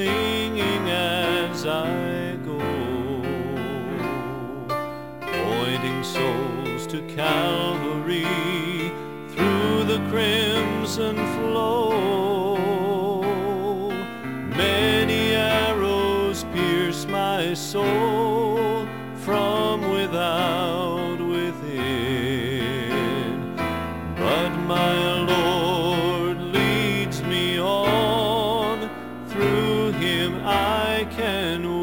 singing as I go, pointing souls to Calvary through the crimson flow. Many arrows pierce my soul from without within, but my Lord leads me on. Through Him I can